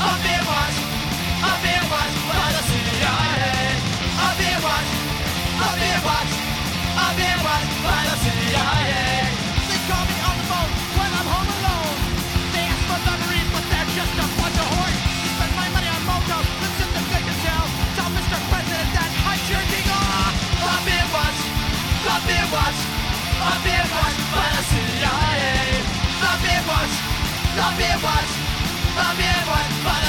I'm being watched. I'm being watched by the CIA. I'm being watched. I'm being watched. I'm being watched by the CIA. They call me on the phone when I'm home alone. They ask for memories, but they're just a bunch of whores. Spend my money on motos, listen to Dick and Tell. Tell Mr. President that I'm jerking off. I'm being watched. I'm being watched. I'm being watched by the CIA. I'm being watched. I'm being watched. I'm being watched by the